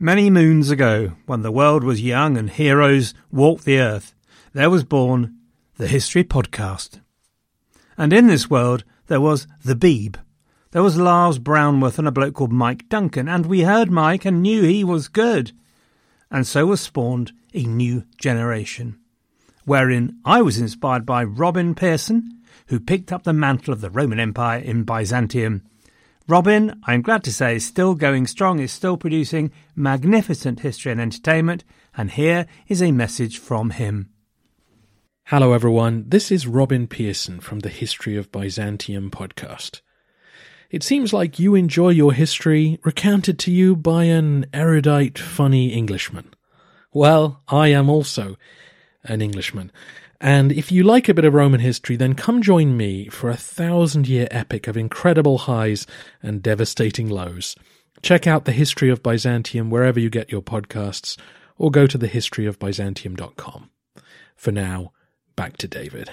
Many moons ago, when the world was young and heroes walked the earth, there was born the History Podcast. And in this world, there was the Beeb. There was Lars Brownworth and a bloke called Mike Duncan, and we heard Mike and knew he was good. And so was spawned a new generation, wherein I was inspired by Robin Pearson, who picked up the mantle of the Roman Empire in Byzantium. Robin, I'm glad to say, is still going strong, is still producing magnificent history and entertainment, and here is a message from him. Hello everyone, this is Robin Pearson from the History of Byzantium podcast. It seems like you enjoy your history recounted to you by an erudite, funny Englishman. Well, I am also an Englishman. And if you like a bit of Roman history, then come join me for a 1,000-year epic of incredible highs and devastating lows. Check out The History of Byzantium wherever you get your podcasts, or go to thehistoryofbyzantium.com. For now, back to David.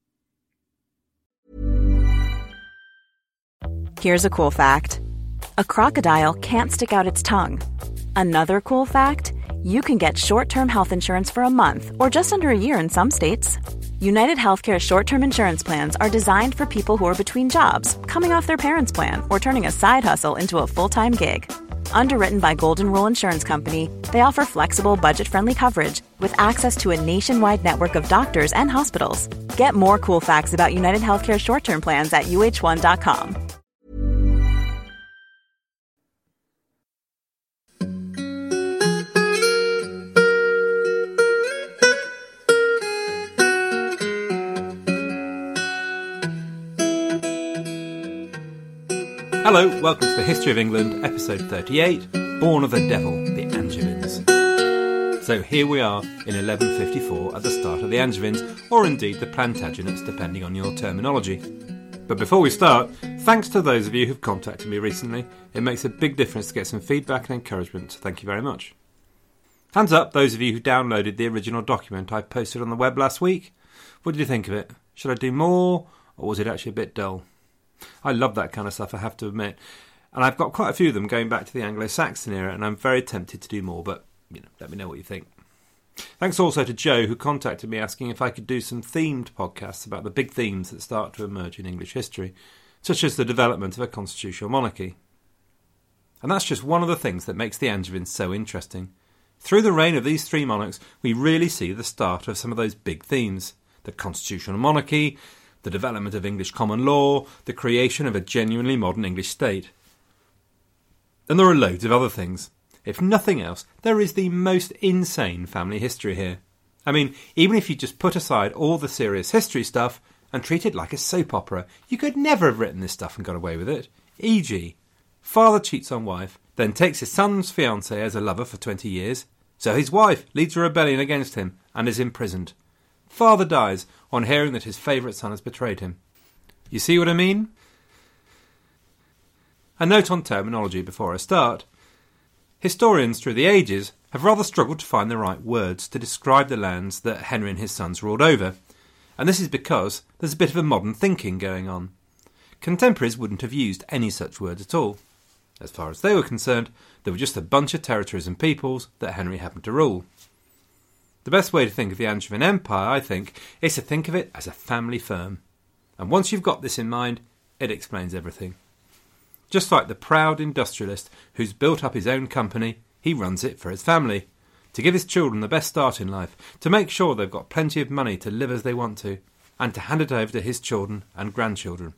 Here's a cool fact. A crocodile can't stick out its tongue. Another cool fact, you can get short-term health insurance for a month or just under a year in some states. United Healthcare short-term insurance plans are designed for people who are between jobs, coming off their parents' plan, or turning a side hustle into a full-time gig. Underwritten by Golden Rule Insurance Company, they offer flexible, budget-friendly coverage with access to a nationwide network of doctors and hospitals. Get more cool facts about United Healthcare short-term plans at uh1.com. Hello, welcome to the History of England, episode 38, Born of the Devil, the Angevins. So here we are in 1154 at the start of the Angevins, or indeed the Plantagenets, depending on your terminology. But before we start, thanks to those of you who've contacted me recently. It makes a big difference to get some feedback and encouragement, so thank you very much. Hands up those of you who downloaded the original document I posted on the web last week. What did you think of it? Should I do more, or was it actually a bit dull? I love that kind of stuff, I have to admit. And I've got quite a few of them going back to the Anglo-Saxon era, and I'm very tempted to do more, but let me know what you think. Thanks also to Joe, who contacted me asking if I could do some themed podcasts about the big themes that start to emerge in English history, such as the development of a constitutional monarchy. And that's just one of the things that makes the Angevins so interesting. Through the reign of these three monarchs, we really see the start of some of those big themes. The constitutional monarchy, the development of English common law, the creation of a genuinely modern English state. And there are loads of other things. If nothing else, there is the most insane family history here. I mean, even if you just put aside all the serious history stuff and treat it like a soap opera, you could never have written this stuff and got away with it. E.g., father cheats on wife, then takes his son's fiancée as a lover for 20 years, so his wife leads a rebellion against him and is imprisoned. Father dies on hearing that his favourite son has betrayed him. You see what I mean? A note on terminology before I start. Historians through the ages have rather struggled to find the right words to describe the lands that Henry and his sons ruled over, and this is because there's a bit of a modern thinking going on. Contemporaries wouldn't have used any such words at all. As far as they were concerned, they were just a bunch of territories and peoples that Henry happened to rule. The best way to think of the Angevin Empire, I think, is to think of it as a family firm. And once you've got this in mind, it explains everything. Just like the proud industrialist who's built up his own company, he runs it for his family, to give his children the best start in life, to make sure they've got plenty of money to live as they want to, and to hand it over to his children and grandchildren.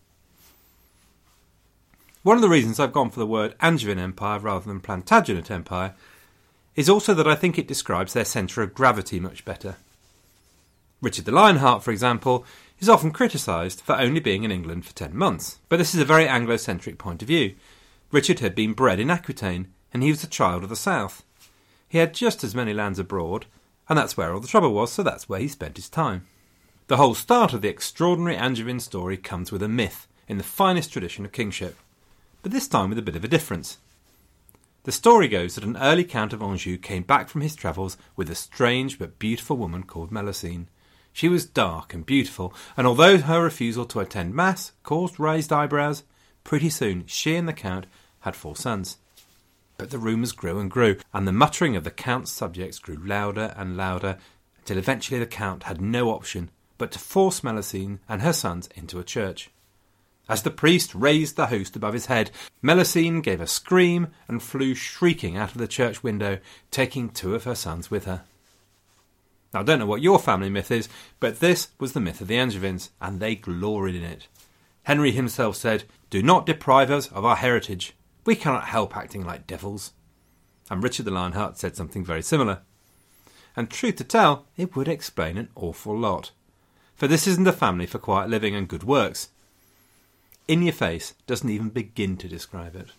One of the reasons I've gone for the word Angevin Empire rather than Plantagenet Empire is also that I think it describes their centre of gravity much better. Richard the Lionheart, for example, is often criticised for only being in England for 10 months, but this is a very Anglo-centric point of view. Richard had been bred in Aquitaine, and he was a child of the south. He had just as many lands abroad, and that's where all the trouble was, so that's where he spent his time. The whole start of the extraordinary Angevin story comes with a myth, in the finest tradition of kingship, but this time with a bit of a difference. The story goes that an early Count of Anjou came back from his travels with a strange but beautiful woman called Melusine. She was dark and beautiful, and although her refusal to attend Mass caused raised eyebrows, pretty soon she and the Count had 4 sons. But the rumours grew and grew, and the muttering of the Count's subjects grew louder and louder, until eventually the Count had no option but to force Melusine and her sons into a church. As the priest raised the host above his head, Melusine gave a scream and flew shrieking out of the church window, taking 2 of her sons with her. Now, I don't know what your family myth is, but this was the myth of the Angevins, and they gloried in it. Henry himself said, "Do not deprive us of our heritage. We cannot help acting like devils." And Richard the Lionheart said something very similar. And truth to tell, it would explain an awful lot. For this isn't a family for quiet living and good works. In Your Face doesn't even begin to describe it.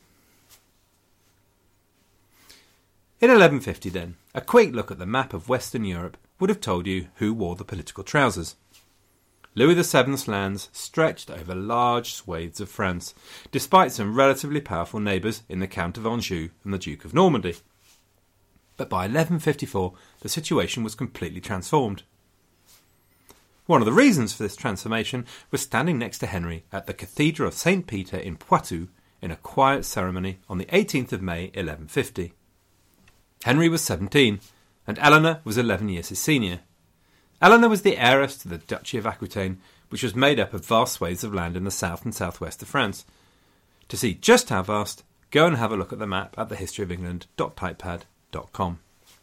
In 1150 then, a quick look at the map of Western Europe would have told you who wore the political trousers. Louis VII's lands stretched over large swathes of France, despite some relatively powerful neighbours in the Count of Anjou and the Duke of Normandy. But by 1154, the situation was completely transformed. One of the reasons for this transformation was standing next to Henry at the Cathedral of St. Peter in Poitou in a quiet ceremony on the 18th of May 1150. Henry was 17, and Eleanor was 11 years his senior. Eleanor was the heiress to the Duchy of Aquitaine, which was made up of vast swathes of land in the south and southwest of France. To see just how vast, go and have a look at the map at thehistoryofengland.typepad.com.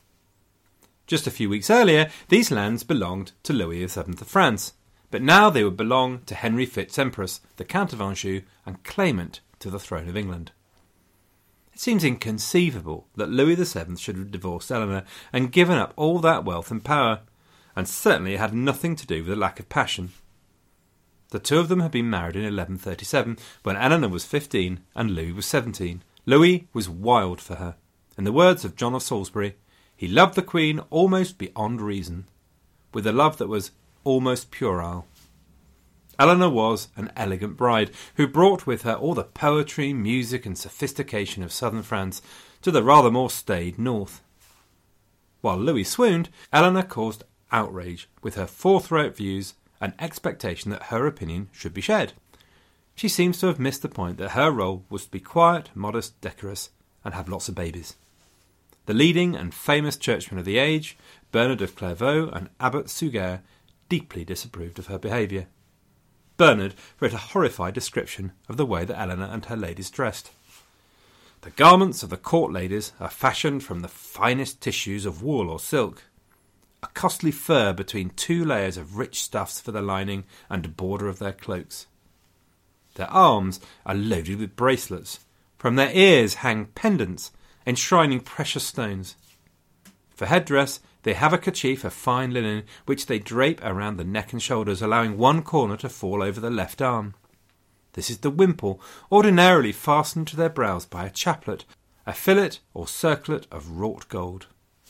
Just a few weeks earlier, these lands belonged to Louis VII of France, but now they would belong to Henry Fitz-Empress, the Count of Anjou, and claimant to the throne of England. It seems inconceivable that Louis VII should have divorced Eleanor and given up all that wealth and power, and certainly it had nothing to do with a lack of passion. The 2 of them had been married in 1137, when Eleanor was 15 and Louis was 17. Louis was wild for her. In the words of John of Salisbury, he loved the Queen almost beyond reason, with a love that was almost puerile. Eleanor was an elegant bride who brought with her all the poetry, music and sophistication of southern France to the rather more staid north. While Louis swooned, Eleanor caused outrage with her forthright views and expectation that her opinion should be shared. She seems to have missed the point that her role was to be quiet, modest, decorous, and have lots of babies. The leading and famous churchmen of the age, Bernard of Clairvaux and Abbot Suger, deeply disapproved of her behaviour. Bernard wrote a horrified description of the way that Eleanor and her ladies dressed. The garments of the court ladies are fashioned from the finest tissues of wool or silk, a costly fur between 2 layers of rich stuffs for the lining and border of their cloaks. Their arms are loaded with bracelets. From their ears hang pendants enshrining precious stones. For headdress, they have a kerchief of fine linen which they drape around the neck and shoulders, allowing one corner to fall over the left arm. This is the wimple, ordinarily fastened to their brows by a chaplet, a fillet or circlet of wrought gold.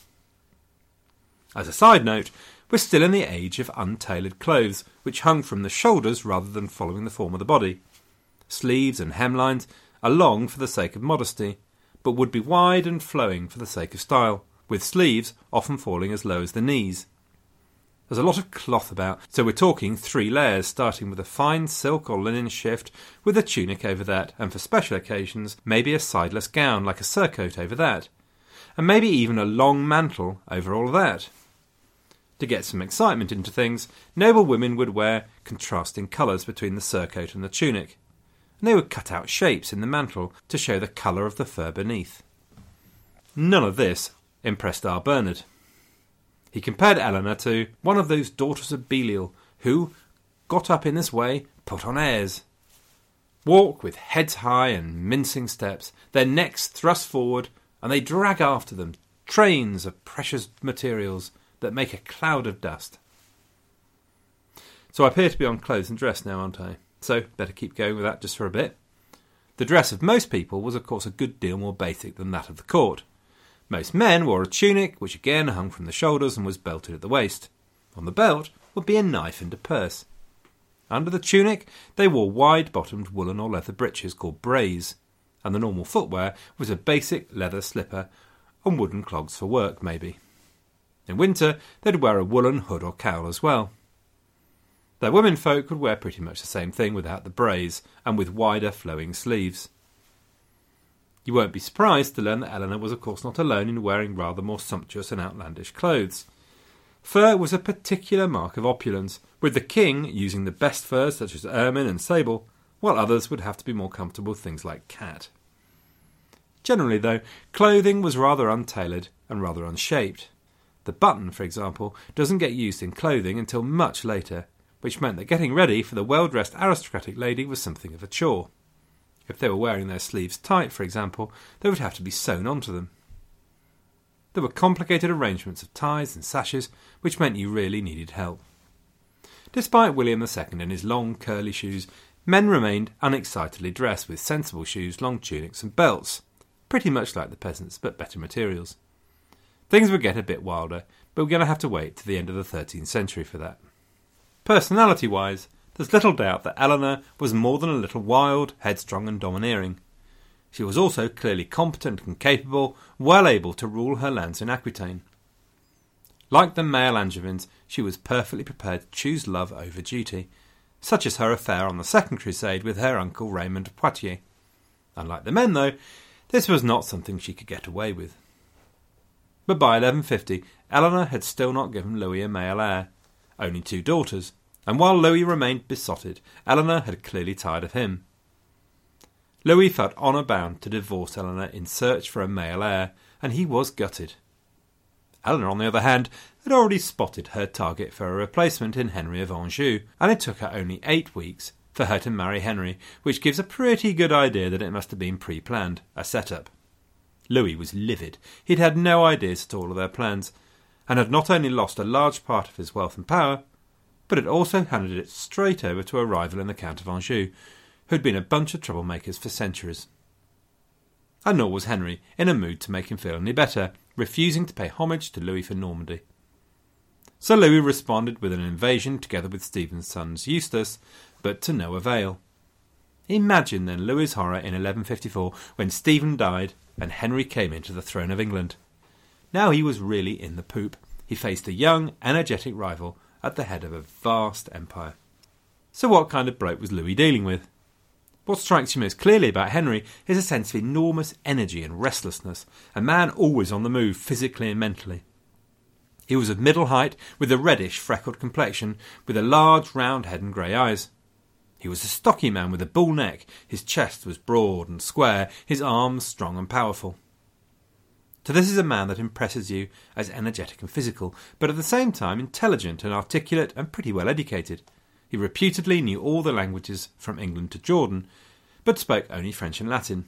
As a side note, we're still in the age of untailored clothes, which hung from the shoulders rather than following the form of the body. Sleeves and hemlines are long for the sake of modesty, but would be wide and flowing for the sake of style, with sleeves often falling as low as the knees. There's a lot of cloth about, so we're talking 3 layers, starting with a fine silk or linen shift with a tunic over that, and for special occasions maybe a sideless gown like a surcoat over that, and maybe even a long mantle over all of that. To get some excitement into things, noble women would wear contrasting colours between the surcoat and the tunic, and they would cut out shapes in the mantle to show the colour of the fur beneath. None of this impressed our Bernard. He compared Eleanor to one of those daughters of Belial who, got up in this way, put on airs. Walk with heads high and mincing steps, their necks thrust forward, and they drag after them trains of precious materials that make a cloud of dust. So I appear to be on clothes and dress now, aren't I? So better keep going with that just for a bit. The dress of most people was of course a good deal more basic than that of the court. Most men wore a tunic, which again hung from the shoulders and was belted at the waist. On the belt would be a knife and a purse. Under the tunic they wore wide-bottomed woolen or leather breeches called brays, and the normal footwear was a basic leather slipper and wooden clogs for work, maybe. In winter they'd wear a woolen hood or cowl as well. Their womenfolk would wear pretty much the same thing without the brays and with wider flowing sleeves. You won't be surprised to learn that Eleanor was of course not alone in wearing rather more sumptuous and outlandish clothes. Fur was a particular mark of opulence, with the king using the best furs such as ermine and sable, while others would have to be more comfortable with things like cat. Generally, though, clothing was rather untailored and rather unshaped. The button, for example, doesn't get used in clothing until much later, which meant that getting ready for the well-dressed aristocratic lady was something of a chore. If they were wearing their sleeves tight, for example, they would have to be sewn onto them. There were complicated arrangements of ties and sashes, which meant you really needed help. Despite William II and his long curly shoes, men remained unexcitedly dressed with sensible shoes, long tunics and belts, pretty much like the peasants, but better materials. Things would get a bit wilder, but we're going to have to wait to the end of the 13th century for that. Personality-wise, there's little doubt that Eleanor was more than a little wild, headstrong and domineering. She was also clearly competent and capable, well able to rule her lands in Aquitaine. Like the male Angevins, she was perfectly prepared to choose love over duty, such as her affair on the Second Crusade with her uncle Raymond of Poitiers. Unlike the men, though, this was not something she could get away with. But by 1150, Eleanor had still not given Louis a male heir, only 2 daughters, and while Louis remained besotted, Eleanor had clearly tired of him. Louis felt honour bound to divorce Eleanor in search for a male heir, and he was gutted. Eleanor, on the other hand, had already spotted her target for a replacement in Henry of Anjou, and it took her only 8 weeks for her to marry Henry, which gives a pretty good idea that it must have been pre-planned, a set-up. Louis was livid. He'd had no ideas at all of their plans, and had not only lost a large part of his wealth and power, but had also handed it straight over to a rival in the Count of Anjou, who'd been a bunch of troublemakers for centuries. And nor was Henry in a mood to make him feel any better, refusing to pay homage to Louis for Normandy. So Louis responded with an invasion together with Stephen's sons Eustace, but to no avail. Imagine then Louis's horror in 1154 when Stephen died and Henry came into the throne of England. Now he was really in the poop. He faced a young, energetic rival at the head of a vast empire. So what kind of bloke was Louis dealing with? What strikes you most clearly about Henry is a sense of enormous energy and restlessness, a man always on the move physically and mentally. He was of middle height, with a reddish, freckled complexion, with a large, round head and grey eyes. He was a stocky man with a bull neck, his chest was broad and square, his arms strong and powerful. So this is a man that impresses you as energetic and physical, but at the same time intelligent and articulate and pretty well educated. He reputedly knew all the languages from England to Jordan, but spoke only French and Latin.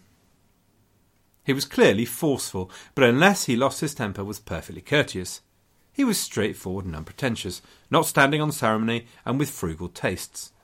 He was clearly forceful, but unless he lost his temper was perfectly courteous. He was straightforward and unpretentious, not standing on ceremony and with frugal tastes.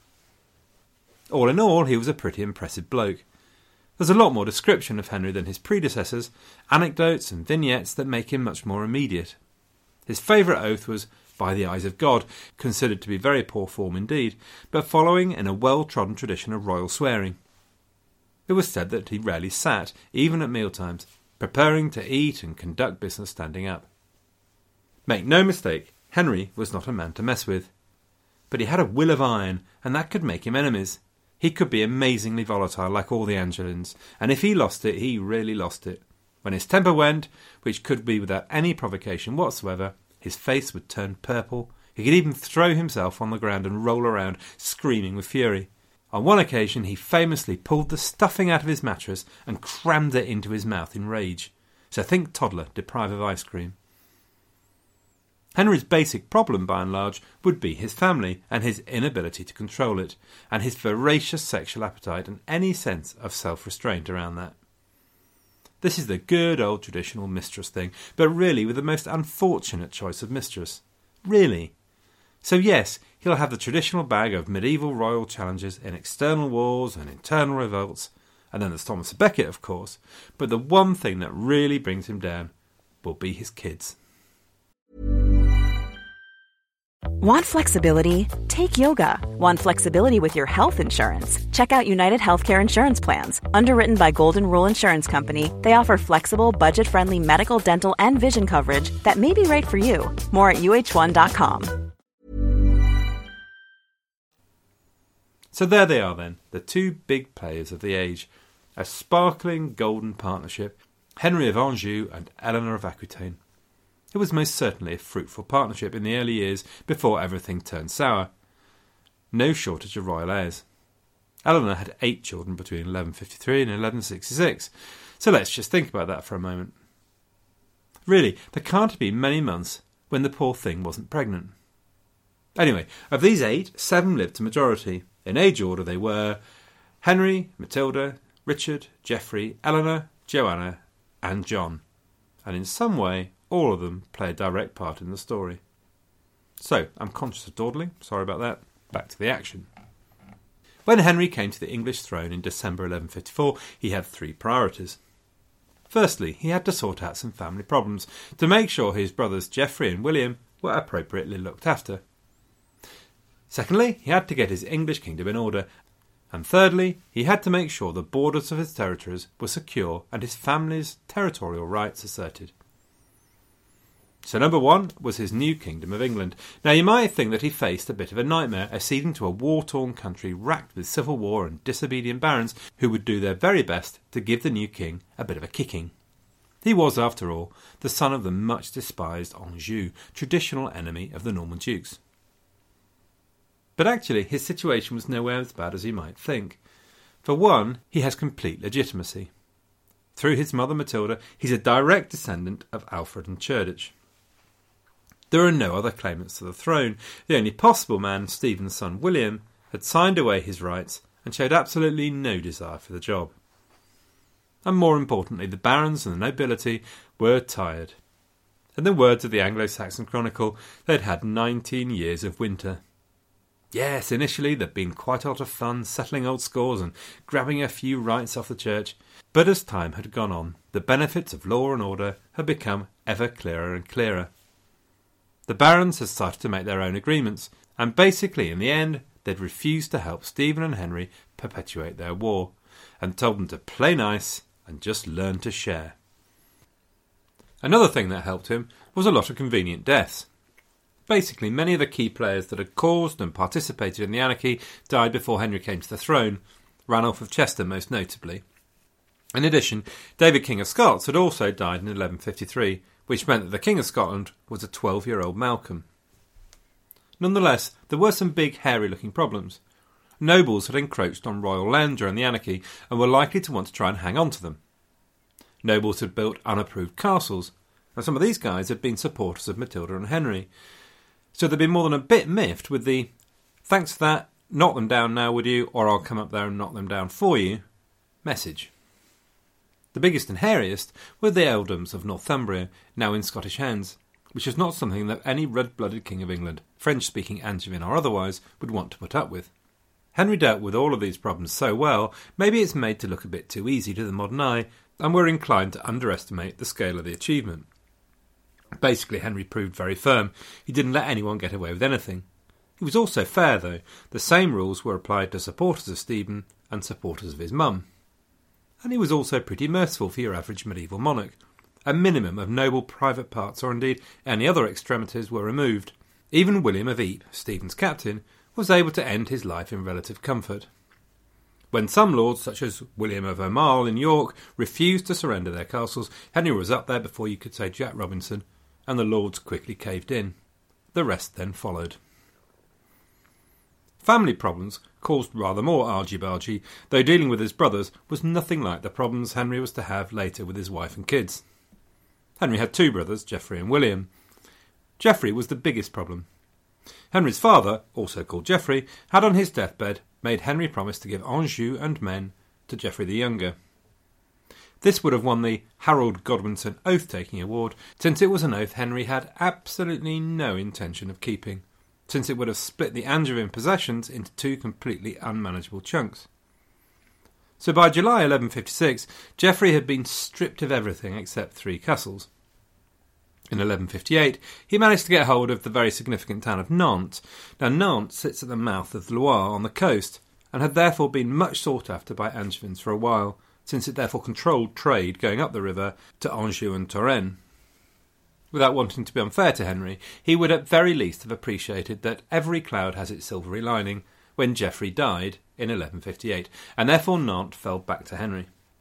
All in all, he was a pretty impressive bloke. There's a lot more description of Henry than his predecessors, anecdotes and vignettes that make him much more immediate. His favourite oath was "by the eyes of God," considered to be very poor form indeed, but following in a well-trodden tradition of royal swearing. It was said that he rarely sat, even at mealtimes, preparing to eat and conduct business standing up. Make no mistake, Henry was not a man to mess with. But he had a will of iron, and that could make him enemies. He could be amazingly volatile, like all the Angevins, and if he lost it, he really lost it. When his temper went, which could be without any provocation whatsoever, his face would turn purple. He could even throw himself on the ground and roll around, screaming with fury. On one occasion, he famously pulled the stuffing out of his mattress and crammed it into his mouth in rage. So think toddler deprived of ice cream. Henry's basic problem, by and large, would be his family and his inability to control it, and his voracious sexual appetite and any sense of self-restraint around that. This is the good old traditional mistress thing, but really with the most unfortunate choice of mistress. Really. So yes, he'll have the traditional bag of medieval royal challenges in external wars and internal revolts, and then there's Thomas Becket, of course, but the one thing that really brings him down will be his kids. Want flexibility? Take yoga. Want flexibility with your health insurance? Check out United Healthcare Insurance Plans. Underwritten by Golden Rule Insurance Company, they offer flexible, budget-friendly medical, dental, and vision coverage that may be right for you. More at uh1.com. So there they are then, the two big players of the age. a sparkling golden partnership, Henry of Anjou and Eleanor of Aquitaine. It was most certainly a fruitful partnership in the early years before everything turned sour. No shortage of royal heirs. Eleanor had 8 children between 1153 and 1166, so let's just think about that for a moment. Really, there can't have been many months when the poor thing wasn't pregnant. Anyway, of these 8, 7 lived to majority. In age order they were Henry, Matilda, Richard, Geoffrey, Eleanor, Joanna and John. And in some way, all of them play a direct part in the story. So, I'm conscious of dawdling, sorry about that. Back to the action. When Henry came to the English throne in December 1154, he had 3 priorities. Firstly, he had to sort out some family problems to make sure his brothers Geoffrey and William were appropriately looked after. Secondly, he had to get his English kingdom in order. And thirdly, he had to make sure the borders of his territories were secure and his family's territorial rights asserted. So number 1 was his new Kingdom of England. Now you might think that he faced a bit of a nightmare, acceding to a war-torn country racked with civil war and disobedient barons who would do their very best to give the new king a bit of a kicking. He was, after all, the son of the much despised Anjou, traditional enemy of the Norman dukes. But actually his situation was nowhere as bad as you might think. For one, he has complete legitimacy. Through his mother Matilda, he's a direct descendant of Alfred and Cerdic. There are no other claimants to the throne. The only possible man, Stephen's son William, had signed away his rights and showed absolutely no desire for the job. And more importantly, the barons and the nobility were tired. In the words of the Anglo-Saxon Chronicle, they'd had 19 years of winter. Yes, initially there'd been quite a lot of fun settling old scores and grabbing a few rights off the church, but as time had gone on, the benefits of law and order had become ever clearer and clearer. The barons had started to make their own agreements, and basically in the end they'd refused to help Stephen and Henry perpetuate their war, and told them to play nice and just learn to share. Another thing that helped him was a lot of convenient deaths. Basically, many of the key players that had caused and participated in the anarchy died before Henry came to the throne, Ranulph of Chester most notably. In addition, David King of Scots had also died in 1153, which meant that the King of Scotland was a 12-year-old Malcolm. Nonetheless, there were some big, hairy-looking problems. Nobles had encroached on royal land during the anarchy and were likely to want to try and hang on to them. Nobles had built unapproved castles, and some of these guys had been supporters of Matilda and Henry. So they'd been more than a bit miffed with the "thanks for that, knock them down now would you, or I'll come up there and knock them down for you" message. The biggest and hairiest were the earldoms of Northumbria, now in Scottish hands, which was not something that any red-blooded king of England, French-speaking Angevin or otherwise, would want to put up with. Henry dealt with all of these problems so well, maybe it's made to look a bit too easy to the modern eye, and we're inclined to underestimate the scale of the achievement. Basically, Henry proved very firm. He didn't let anyone get away with anything. He was also fair, though. The same rules were applied to supporters of Stephen and supporters of his mum. And he was also pretty merciful for your average medieval monarch. A minimum of noble private parts, or indeed any other extremities, were removed. Even William of Ypres, Stephen's captain, was able to end his life in relative comfort. When some lords, such as William of Aumale in York, refused to surrender their castles, Henry was up there before you could say Jack Robinson, and the lords quickly caved in. The rest then followed. Family problems caused rather more argy-bargy, though dealing with his brothers was nothing like the problems Henry was to have later with his wife and kids. Henry had 2 brothers, Geoffrey and William. Geoffrey was the biggest problem. Henry's father, also called Geoffrey, had on his deathbed made Henry promise to give Anjou and Maine to Geoffrey the Younger. This would have won the Harold Godwinson Oath-Taking Award, since it was an oath Henry had absolutely no intention of keeping, since it would have split the Angevin possessions into 2 completely unmanageable chunks. So by July 1156, Geoffrey had been stripped of everything except 3 castles. In 1158, he managed to get hold of the very significant town of Nantes. Now, Nantes sits at the mouth of the Loire on the coast, and had therefore been much sought after by Angevins for a while, since it therefore controlled trade going up the river to Anjou and Touraine. Without wanting to be unfair to Henry, he would at very least have appreciated that every cloud has its silvery lining when Geoffrey died in 1158, and therefore Nantes fell back to Henry.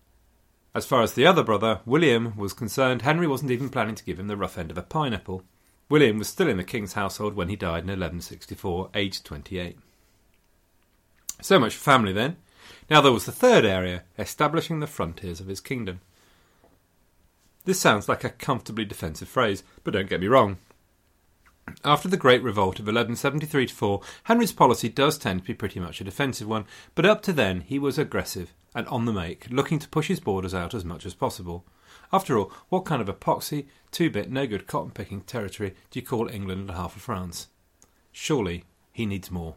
As far as the other brother, William, was concerned, Henry wasn't even planning to give him the rough end of a pineapple. William was still in the king's household when he died in 1164, aged 28. So much for family then. Now there was the third area, establishing the frontiers of his kingdom. This sounds like a comfortably defensive phrase, but don't get me wrong. After the Great Revolt of 1173-4, Henry's policy does tend to be pretty much a defensive one, but up to then he was aggressive and on the make, looking to push his borders out as much as possible. After all, what kind of epoxy, two-bit, no-good cotton-picking territory do you call England and half of France? Surely he needs more.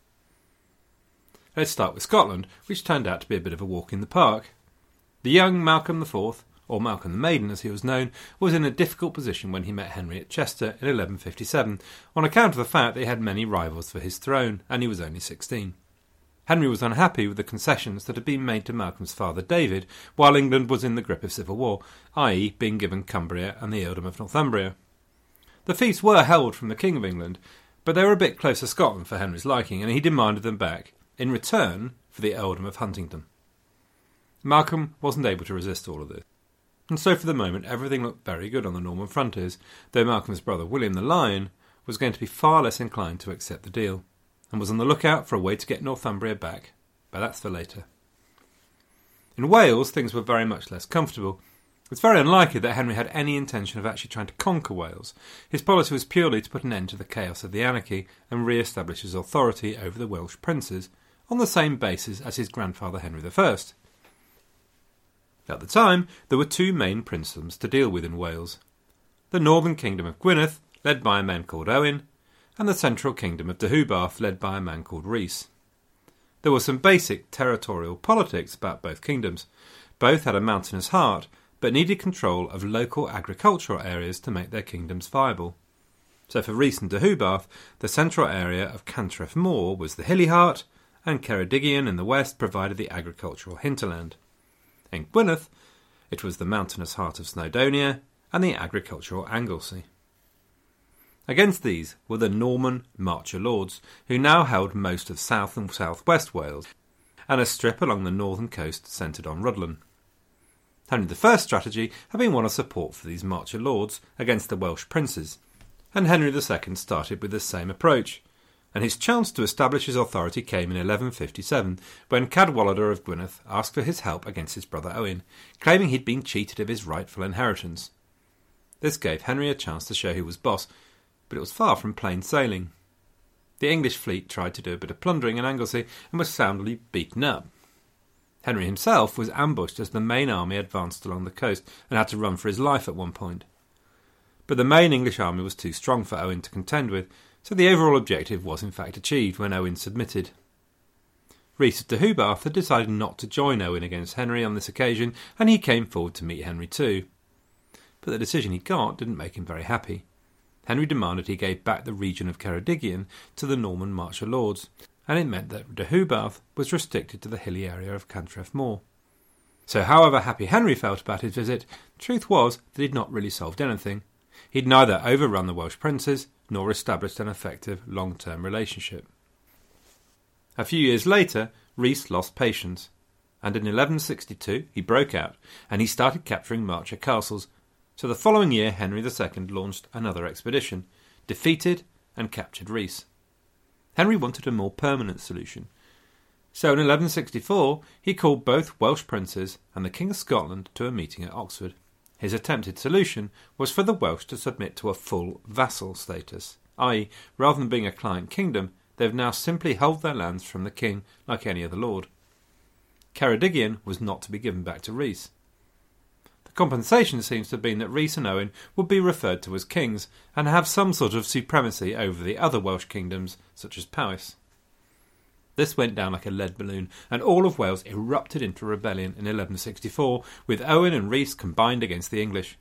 Let's start with Scotland, which turned out to be a bit of a walk in the park. The young Malcolm IV, or Malcolm the Maiden as he was known, was in a difficult position when he met Henry at Chester in 1157, on account of the fact that he had many rivals for his throne, and he was only 16. Henry was unhappy with the concessions that had been made to Malcolm's father David, while England was in the grip of civil war, i.e. being given Cumbria and the earldom of Northumbria. The fiefs were held from the King of England, but they were a bit close to Scotland for Henry's liking, and he demanded them back, in return for the earldom of Huntingdon. Malcolm wasn't able to resist all of this. And so for the moment everything looked very good on the Norman frontiers, though Malcolm's brother William the Lion was going to be far less inclined to accept the deal, and was on the lookout for a way to get Northumbria back, but that's for later. In Wales things were very much less comfortable. It's very unlikely that Henry had any intention of actually trying to conquer Wales. His policy was purely to put an end to the chaos of the anarchy and re-establish his authority over the Welsh princes, on the same basis as his grandfather Henry I. At the time, there were two main princedoms to deal with in Wales. The northern kingdom of Gwynedd, led by a man called Owen, and the central kingdom of Deheubarth, led by a man called Rhys. There was some basic territorial politics about both kingdoms. Both had a mountainous heart, but needed control of local agricultural areas to make their kingdoms viable. So for Rhys and Deheubarth, the central area of Cantref Moor was the hilly heart, and Ceredigion in the west provided the agricultural hinterland. In Gwynedd, it was the mountainous heart of Snowdonia and the agricultural Anglesey. Against these were the Norman Marcher Lords, who now held most of south and southwest Wales, and a strip along the northern coast centred on Rhuddlan. Henry I's strategy had been one of support for these Marcher Lords against the Welsh princes, and Henry II started with the same approach, and his chance to establish his authority came in 1157, when Cadwallader of Gwynedd asked for his help against his brother Owen, claiming he'd been cheated of his rightful inheritance. This gave Henry a chance to show who was boss, but it was far from plain sailing. The English fleet tried to do a bit of plundering in Anglesey and was soundly beaten up. Henry himself was ambushed as the main army advanced along the coast and had to run for his life at one point. But the main English army was too strong for Owen to contend with, so the overall objective was in fact achieved when Owen submitted. Rhys of Deheubarth had decided not to join Owen against Henry on this occasion, and he came forward to meet Henry too. But the decision he got didn't make him very happy. Henry demanded he gave back the region of Ceredigion to the Norman Marcher Lords, and it meant that Deheubarth was restricted to the hilly area of Cantref Moor. So however happy Henry felt about his visit, truth was that he'd not really solved anything. He'd neither overrun the Welsh princes nor established an effective long-term relationship. A few years later, Rhys lost patience, and in 1162 he broke out, and he started capturing Marcher castles. So the following year Henry II launched another expedition, defeated and captured Rhys. Henry wanted a more permanent solution. So in 1164 he called both Welsh princes and the King of Scotland to a meeting at Oxford. His attempted solution was for the Welsh to submit to a full vassal status, i.e. rather than being a client kingdom, they have now simply held their lands from the king like any other lord. Ceredigion was not to be given back to Rhys. The compensation seems to have been that Rhys and Owen would be referred to as kings and have some sort of supremacy over the other Welsh kingdoms, such as Powys. This went down like a lead balloon, and all of Wales erupted into rebellion in 1164, with Owen and Rhys combined against the English.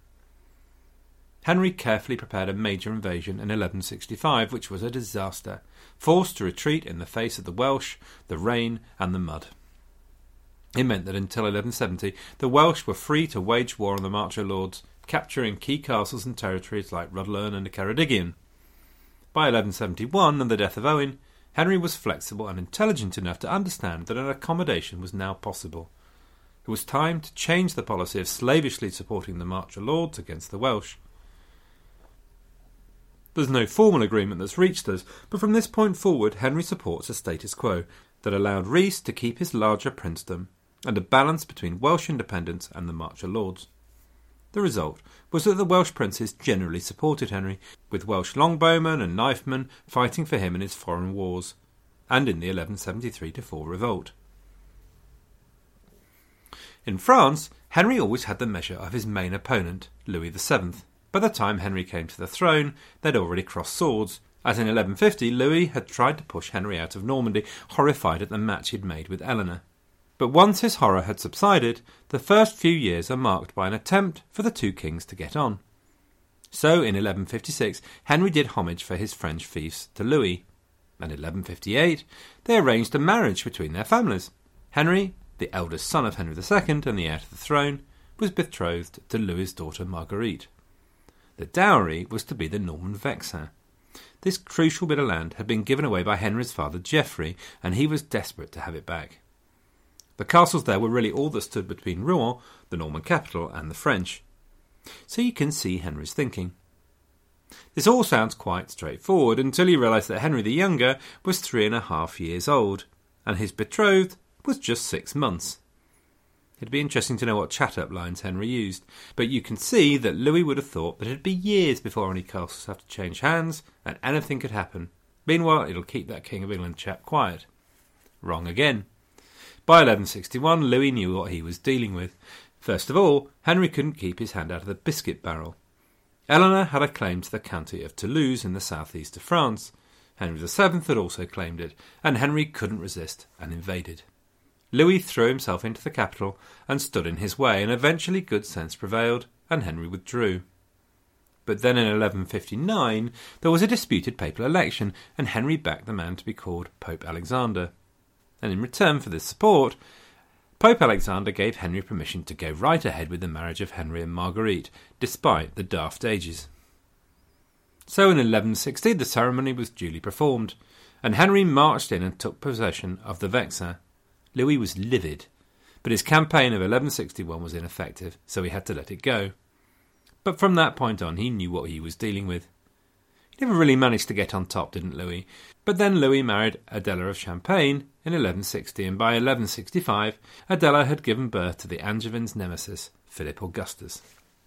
Henry carefully prepared a major invasion in 1165, which was a disaster, forced to retreat in the face of the Welsh, the rain and the mud. It meant that until 1170, the Welsh were free to wage war on the Marcher Lords, capturing key castles and territories like Rhuddlan and Ceredigion. By 1171 and the death of Owen, Henry was flexible and intelligent enough to understand that an accommodation was now possible. It was time to change the policy of slavishly supporting the Marcher Lords against the Welsh. There's no formal agreement that's reached us, but from this point forward Henry supports a status quo that allowed Rhys to keep his larger princedom and a balance between Welsh independence and the Marcher Lords. The result was that the Welsh princes generally supported Henry, with Welsh longbowmen and knifemen fighting for him in his foreign wars, and in the 1173-4 revolt. In France, Henry always had the measure of his main opponent, Louis VII. By the time Henry came to the throne, they'd already crossed swords, as in 1150 Louis had tried to push Henry out of Normandy, horrified at the match he'd made with Eleanor. But once his horror had subsided, the first few years are marked by an attempt for the two kings to get on. So in 1156 Henry did homage for his French fiefs to Louis, and in 1158 they arranged a marriage between their families. Henry, the eldest son of Henry II and the heir to the throne, was betrothed to Louis's daughter Marguerite. The dowry was to be the Norman Vexin. This crucial bit of land had been given away by Henry's father Geoffrey, and he was desperate to have it back. The castles there were really all that stood between Rouen, the Norman capital, and the French. So you can see Henry's thinking. This all sounds quite straightforward until you realise that Henry the Younger was 3.5 years old, and his betrothed was just 6 months. It'd be interesting to know what chat-up lines Henry used, but you can see that Louis would have thought that it'd be years before any castles have to change hands, and anything could happen. Meanwhile, it'll keep that King of England chap quiet. Wrong again. By 1161, Louis knew what he was dealing with. First of all, Henry couldn't keep his hand out of the biscuit barrel. Eleanor had a claim to the county of Toulouse in the southeast of France. Henry VII had also claimed it, and Henry couldn't resist and invaded. Louis threw himself into the capital and stood in his way, and eventually good sense prevailed, and Henry withdrew. But then in 1159 there was a disputed papal election, and Henry backed the man to be called Pope Alexander. And in return for this support, Pope Alexander gave Henry permission to go right ahead with the marriage of Henry and Marguerite, despite the daft ages. So in 1160 the ceremony was duly performed, and Henry marched in and took possession of the Vexin. Louis was livid, but his campaign of 1161 was ineffective, so he had to let it go. But from that point on he knew what he was dealing with. He never really managed to get on top, didn't Louis? But then Louis married Adela of Champagne in 1160, and by 1165 Adela had given birth to the Angevins' nemesis, Philip Augustus.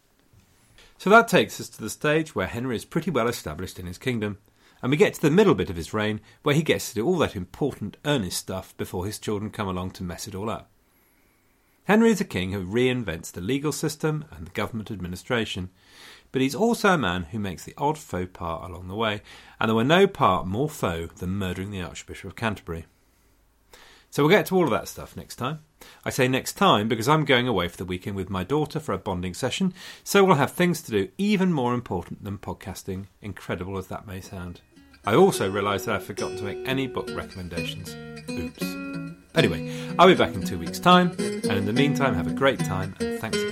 So that takes us to the stage where Henry is pretty well established in his kingdom, and we get to the middle bit of his reign where he gets to do all that important, earnest stuff before his children come along to mess it all up. Henry is a king who reinvents the legal system and the government administration, but he's also a man who makes the odd faux pas along the way, and there were no part more faux than murdering the Archbishop of Canterbury. So we'll get to all of that stuff next time. I say next time because I'm going away for the weekend with my daughter for a bonding session, so we'll have things to do even more important than podcasting, incredible as that may sound. I also realised that I've forgotten to make any book recommendations. Oops. Anyway, I'll be back in 2 weeks' time, and in the meantime have a great time, and thanks again.